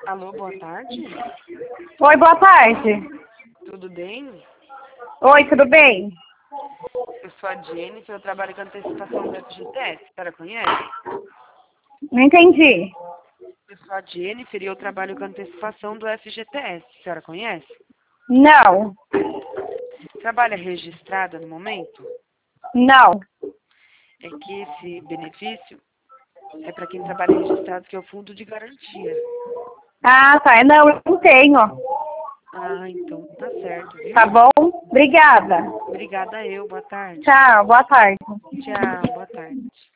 Alô, boa tarde. Oi, boa tarde. Tudo bem? Oi, tudo bem? Eu sou a Jennifer, eu trabalho com antecipação do FGTS. A senhora conhece? Não entendi. Eu sou a Jennifer e eu trabalho com antecipação do FGTS. A senhora conhece? Não, Trabalha registrada no momento? não. É que esse benefício é para quem trabalha registrado, que é o fundo de garantia. Ah, tá. Não, eu não tenho. Ah, então tá certo, viu? Tá bom? Obrigada. Obrigada eu, boa tarde. Tchau, boa tarde. Tchau, boa tarde.